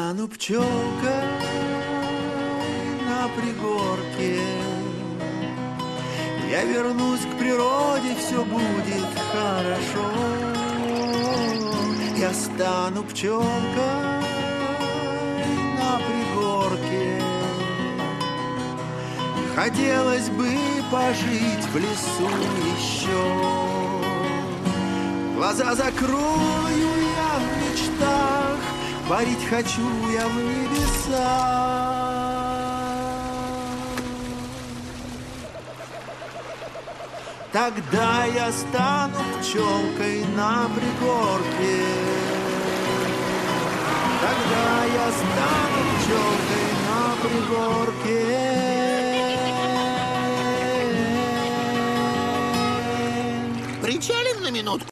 стану пчелкой на пригорке. Я вернусь к природе, все будет хорошо. Я стану пчелкой на пригорке. Хотелось бы пожить в лесу еще. Глаза закрою я в мечтах, парить хочу я в небесах. Тогда я стану пчелкой на пригорке. Тогда я стану пчелкой на пригорке. Причалим на минутку.